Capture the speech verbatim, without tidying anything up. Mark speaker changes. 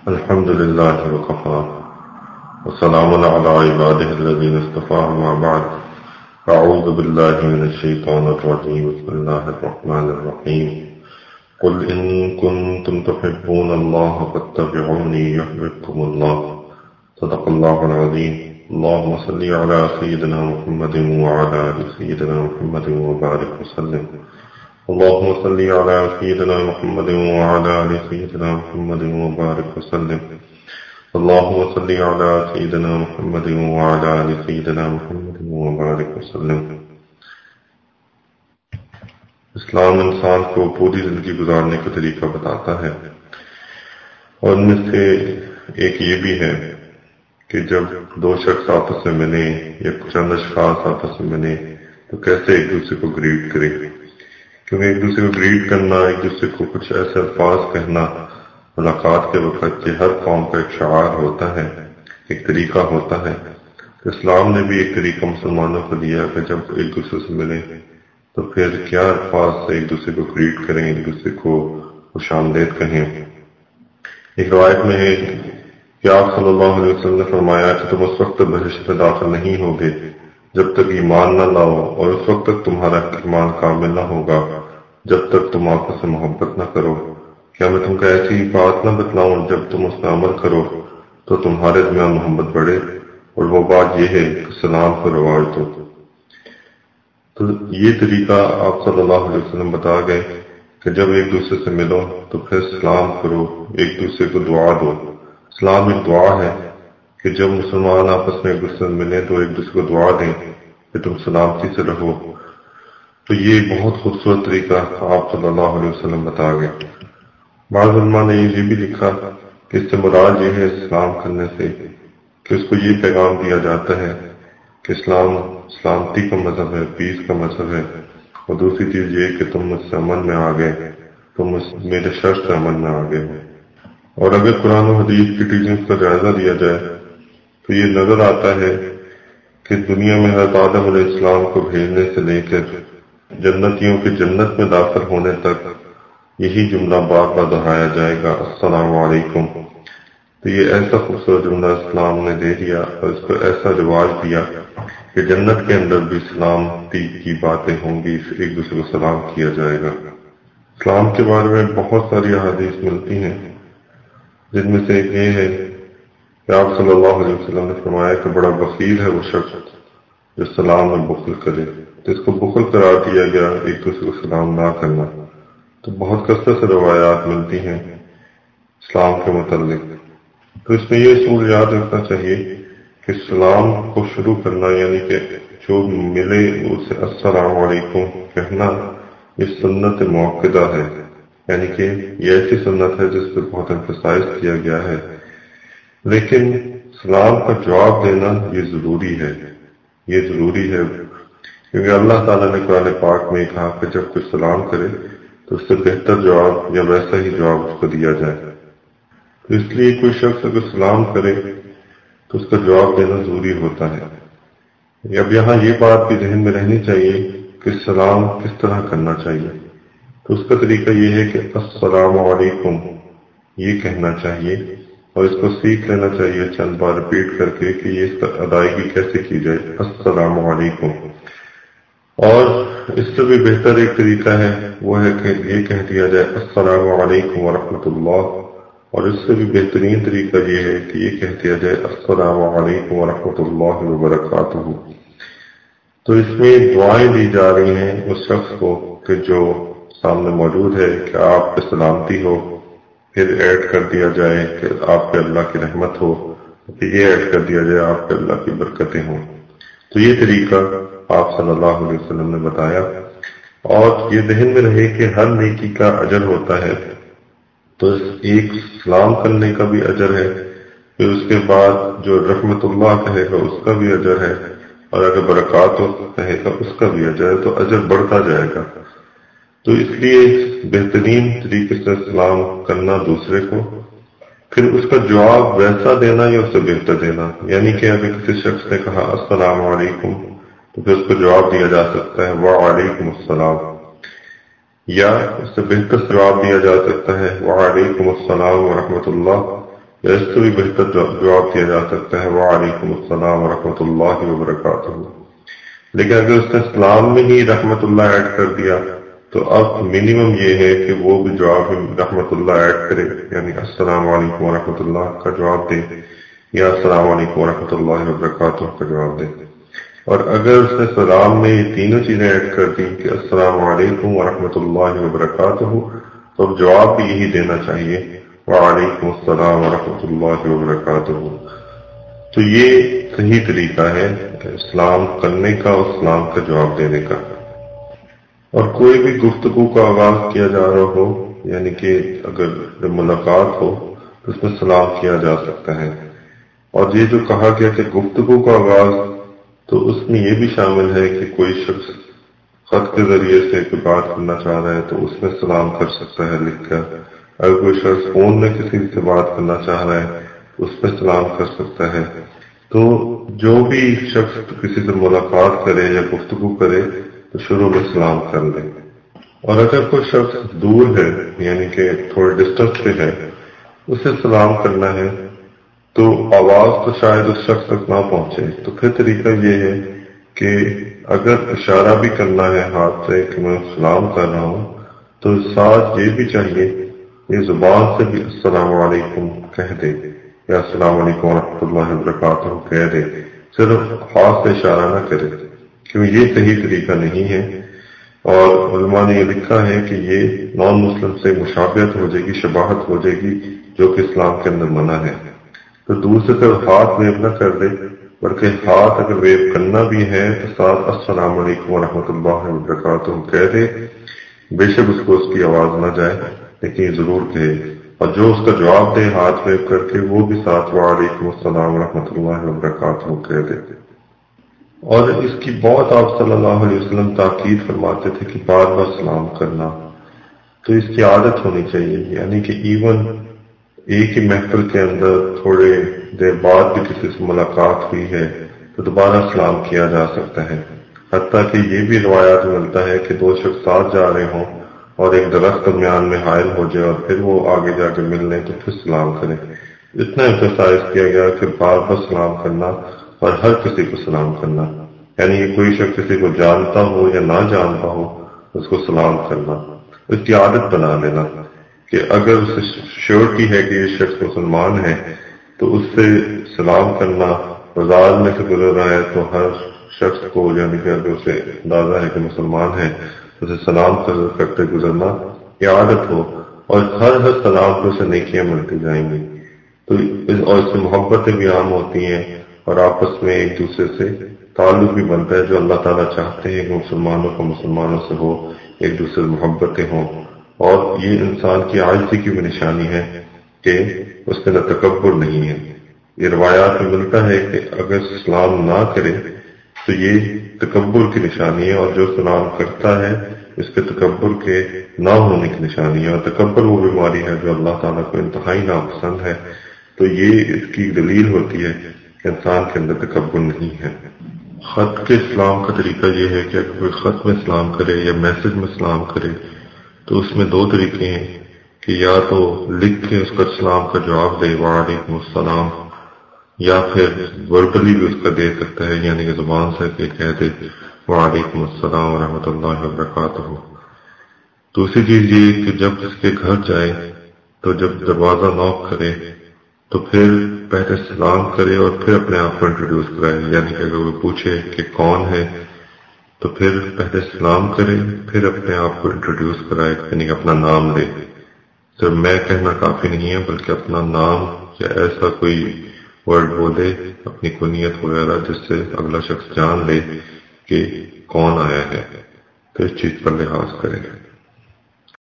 Speaker 1: الحمد لله وكفى وسلام على عباده الذين اصطفى أما بعد أعوذ بالله من الشيطان الرجيم بسم الله الرحمن الرحيم قل إن كنتم تحبون الله فاتبعوني يحببكم الله صدق الله العظيم اللهم صل على سيدنا محمد وعلى آل سيدنا محمد وبارك وسلم اللهم صل على سيدنا محمد وعلى آل سيدنا محمد وبارك وسلم اللهم صل على سيدنا محمد وعلى آل سيدنا محمد وبارك وسلم۔ اسلام انسان کو پوری زندگی گزارنے کا طریقہ بتاتا ہے، اور ان میں سے ایک یہ بھی ہے کہ جب دو شخص آپس میں ملے یا چند اشخاص آپس میں ملے تو کیسے ایک دوسرے کو گریٹ کرے، کیونکہ ایک دوسرے کو گریٹ کرنا، ایک دوسرے کو کچھ ایسے الفاظ کہنا ملاقات کے وقت یہ ہر قوم کا ایک شعار ہوتا ہے، ایک طریقہ ہوتا ہے۔ اسلام نے بھی ایک طریقہ مسلمانوں کو دیا کہ جب ایک دوسرے سے ملیں تو پھر کیا الفاظ سے ایک دوسرے کو گریٹ کریں، ایک دوسرے کو خوش آمدید کہیں۔ ایک روایت میں ہے کہ آپ صلی اللہ علیہ وسلم نے فرمایا کہ تم اس وقت بہشت میں داخل نہیں ہوگے جب تک ایمان نہ لاؤ، اور اس وقت تک تمہارا ایمان کامل نہ ہوگا جب تک تم آپس سے محبت نہ کرو۔ کیا میں تم کو ایسی بات نہ بتلاؤں جب تم اس میں عمل کرو تو تمہارے درمیان محبت بڑھے، اور وہ بات یہ ہے کہ سلام کو رواج دو۔ تو یہ طریقہ آپ صلی اللہ علیہ وسلم بتا گئے کہ جب ایک دوسرے سے ملو تو پھر سلام کرو، ایک دوسرے کو دعا دو۔ سلام ایک دعا ہے کہ جب مسلمان آپس میں ایک دوسرے سے ملیں تو ایک دوسرے کو دعا دیں کہ تم سلامتی سے رہو۔ تو یہ بہت خوبصورت طریقہ آپ صلی اللہ علیہ وسلم بتا گئے۔ بعض علماء نے یہ بھی لکھا کہ اس سے مراد یہ ہے اسلام کرنے سے کہ اس کو یہ پیغام دیا جاتا ہے کہ اسلام سلامتی کا مذہب ہے، پیس کا مذہب ہے، اور دوسری چیز یہ کہ تم مجھ سے امن میں آ گئے، تم میرے شر سے امن میں آ گئے ہو۔ اور اگر قرآن و حدیث کی ٹیچنگز کا جائزہ لیا جائے تو یہ نظر آتا ہے کہ دنیا میں حضرت آدم علیہ السلام کو بھیجنے سے لے کر جنتیوں کے جنت میں داخل ہونے تک یہی جملہ بار بار دہرایا جائے گا، السلام علیکم۔ تو یہ ایسا خوبصورت جملہ اسلام نے دے دیا اور اس کو ایسا رواج دیا کہ جنت کے اندر بھی سلامتی کی باتیں ہوں گی، ایک دوسرے کو سلام کیا جائے گا۔ اسلام کے بارے میں بہت ساری احادیث ملتی ہیں، جن میں سے ایک یہ ہے کہ آپ صلی اللہ علیہ وسلم نے فرمایا کہ بڑا بخیل ہے وہ شخص جو سلام میں بخل کرے، تو اس کو بخل قرار دیا گیا ایک دوسرے کو سلام نہ کرنا۔ تو بہت کثرت سے روایات ملتی ہیں اسلام کے متعلق۔ تو اس میں یہ اصول یاد رکھنا چاہیے کہ سلام کو شروع کرنا، یعنی کہ جو ملے اسے السلام علیکم کہنا، یہ سنت موقدہ ہے، یعنی کہ یہ ایسی سنت ہے جس پہ بہت امفسائز کیا گیا ہے۔ لیکن سلام کا جواب دینا یہ ضروری ہے، یہ ضروری ہے کیونکہ اللہ تعالیٰ نے قرآن پاک میں کہا کہ جب کوئی سلام کرے تو اس سے بہتر جواب یا ویسا ہی جواب اس کو دیا جائے۔ تو اس لیے کوئی شخص اگر سلام کرے تو اس کا جواب دینا ضروری ہوتا ہے۔ اب یہاں یہ بات بھی ذہن میں رہنی چاہیے کہ سلام کس طرح کرنا چاہیے۔ تو اس کا طریقہ یہ ہے کہ السلام علیکم یہ کہنا چاہیے، اور اس کو سیکھ لینا چاہیے چند بار ریپیٹ کر کے کہ یہ اس کا ادائیگی کیسے کی جائے، السلام علیکم۔ اور اس سے بھی بہتر ایک طریقہ ہے وہ ہے کہ یہ کہہ دیا جائے السلام علیکم ورحمۃ اللہ، اور اس سے بھی بہترین طریقہ یہ ہے کہ یہ کہہ دیا جائے السلام علیکم ورحمۃ اللہ وبرکاتہ۔ تو اس میں دعائیں دی جا رہی ہیں اس شخص کو کہ جو سامنے موجود ہے کہ آپ پہ سلامتی ہو، پھر ایڈ کر دیا جائے کہ آپ پہ اللہ کی رحمت ہو، پھر یہ ایڈ کر دیا جائے آپ پہ اللہ کی برکتیں ہوں۔ تو یہ طریقہ آپ صلی اللہ علیہ وسلم نے بتایا، اور یہ ذہن میں رہے کہ ہر نیکی کا اجر ہوتا ہے، تو ایک سلام کرنے کا بھی اجر ہے، پھر اس کے بعد جو رحمت اللہ کہے گا اس کا بھی اجر ہے، اور اگر برکات کہے گا اس کا بھی اجر ہے، تو اجر بڑھتا جائے گا۔ تو اس لیے بہترین طریقے سے سلام کرنا دوسرے کو، پھر اس کا جواب ویسا دینا یا اس سے بہتر دینا، یعنی کہ اگر کسی شخص نے کہا السلام علیکم تو پھر اس کو جواب دیا جا سکتا ہے وعلیکم السلام، یا اس سے بہتر جواب دیا جا سکتا ہے وعلیکم السلام ورحمۃ اللہ، یا اس سے بھی بہتر جواب دیا جا سکتا ہے وعلیکم السلام ورحمۃ اللہ وبرکاتہ. لیکن اگر اس نے اسلام میں ہی رحمت اللہ ایڈ کر دیا تو اب منیمم یہ ہے کہ وہ بھی جواب رحمت اللہ ایڈ کرے، یعنی السلام علیکم ورحمۃ اللہ کا جواب دے یا السلام علیکم ورحمۃ اللہ وبرکاتہ کا جواب دے. اور اگر اس نے سلام میں یہ تینوں چیزیں ایڈ کر دیں کہ السلام علیکم ورحمۃ اللہ وبرکاتہ، تو اب جواب بھی یہی دینا چاہیے وعلیکم السلام ورحمۃ اللہ وبرکاتہ. تو یہ صحیح طریقہ ہے اسلام کرنے کا اور اسلام کا جواب دینے کا. اور کوئی بھی گفتگو کا آغاز کیا جا رہا ہو، یعنی کہ اگر جب ملاقات ہو تو اس میں سلام کیا جا سکتا ہے. اور یہ جو کہا گیا کہ گفتگو کا آغاز، تو اس میں یہ بھی شامل ہے کہ کوئی شخص خط کے ذریعے سے کوئی بات کرنا چاہ رہا ہے تو اس میں سلام کر سکتا ہے لکھ کر. اگر کوئی شخص فون میں کسی سے بات کرنا چاہ رہا ہے تو اس میں سلام کر سکتا ہے. تو جو بھی شخص کسی سے ملاقات کرے یا گفتگو کرے تو شروع میں سلام کر لے. اور اگر کوئی شخص دور ہے، یعنی کہ تھوڑے ڈسٹنس پہ ہے، اسے سلام کرنا ہے تو آواز تو شاید اس شخص تک نہ پہنچے. تو پھر طریقہ یہ ہے کہ اگر اشارہ بھی کرنا ہے ہاتھ سے کہ میں سلام کر رہا ہوں، تو ساتھ یہ بھی چاہیے یہ زبان سے بھی السلام علیکم کہہ دے یا السلام علیکم ورحمۃ اللہ وبرکاتہ کہہ دے، صرف ہاتھ سے اشارہ نہ کرے، کیونکہ یہ صحیح طریقہ نہیں ہے. اور علماء نے یہ لکھا ہے کہ یہ نان مسلم سے مشابہت ہو جائے گی، شباہت ہو جائے گی، جو کہ اسلام کے اندر منع ہے. تو دور سے صرف ہاتھ ویو نہ کر دے، بلکہ ہاتھ اگر ویو کرنا بھی ہے تو ساتھ السلام علیکم ورحمۃ اللہ وبرکاتہ کہہ دے. بے شک اس کو اس کی آواز نہ جائے، لیکن یہ ضرور کہے. اور جو اس کا جواب دے ہاتھ ویو کر کے، وہ بھی ساتھ وعلیکم السلام ورحمۃ اللہ وبرکاتہ کہہ دے. اور اس کی بہت آپ صلی اللہ علیہ وسلم تاکید فرماتے تھے کہ بار بار سلام کرنا. تو اس کی عادت ہونی چاہیے، یعنی کہ ایون ایک ہی محفل کے اندر تھوڑے دیر بعد بھی کسی سے ملاقات ہوئی ہے تو دوبارہ سلام کیا جا سکتا ہے. حتیٰ کہ یہ بھی روایات ملتا ہے کہ دو شخص ساتھ جا رہے ہوں اور ایک درخت درمیان میں حائل ہو جائے اور پھر وہ آگے جا کے مل لیں تو پھر سلام کریں. اتنا ایمفسائز کیا گیا کہ بار بار سلام کرنا اور ہر کسی کو سلام کرنا، یعنی کوئی شخص کسی کو جانتا ہو یا نہ جانتا ہو اس کو سلام کرنا، اس کی عادت بنا لینا کہ اگر اسے شیورٹی ہے کہ یہ شخص مسلمان ہے تو اس سے سلام کرنا. بازار میں سے گزر رہا ہے تو ہر شخص کو، یعنی کہ اگر اسے اندازہ ہے کہ مسلمان ہے، اسے سلام کرتے گزرنا یہ عادت ہو، اور ہر ہر سلام کو اسے نیکیاں ملتی جائیں گی. تو اور اس سے محبتیں بھی عام ہوتی ہیں اور آپس میں ایک دوسرے سے تعلق بھی بنتا ہے، جو اللہ تعالیٰ چاہتے ہیں کہ مسلمانوں کو مسلمانوں سے ہو، ایک دوسرے سے محبتیں ہوں. اور یہ انسان کی عاجزی کی بھی نشانی ہے کہ اس کے اندر تکبر نہیں ہے. یہ روایات میں ملتا ہے کہ اگر سلام نہ کرے تو یہ تکبر کی نشانی ہے، اور جو سلام کرتا ہے اس کے تکبر کے نہ ہونے کی نشانی ہے. اور تکبر وہ بیماری ہے جو اللہ تعالیٰ کو انتہائی ناپسند ہے. تو یہ اس کی دلیل ہوتی ہے کہ انسان کے اندر تکبر نہیں ہے. خط کے اسلام کا طریقہ یہ ہے کہ اگر کوئی خط میں سلام کرے یا میسج میں سلام کرے تو اس میں دو طریقے ہیں کہ یا تو لکھ کے اس کا سلام کا جواب دے وعلیکم السلام، یا پھر وربلی بھی اس کا دے سکتا ہے، یعنی کہ زبان سے کہہ دے وعلیکم السلام ورحمۃ اللہ وبرکاتہ. دوسری چیز یہ کہ جب اس کے گھر جائے تو جب دروازہ نوک کرے تو پھر پہلے سلام کرے اور پھر اپنے آپ کو انٹروڈیوس کرائے. یعنی کہ اگر وہ پوچھے کہ کون ہے تو پھر پہلے سلام کرے، پھر اپنے آپ کو انٹروڈیوس کرائے، یعنی کہ اپنا نام لے. صرف میں کہنا کافی نہیں ہے، بلکہ اپنا نام یا ایسا کوئی ورڈ بولے، اپنی کنیت وغیرہ، جس سے اگلا شخص جان لے کہ کون آیا ہے، تو اس چیز پر لحاظ کرے.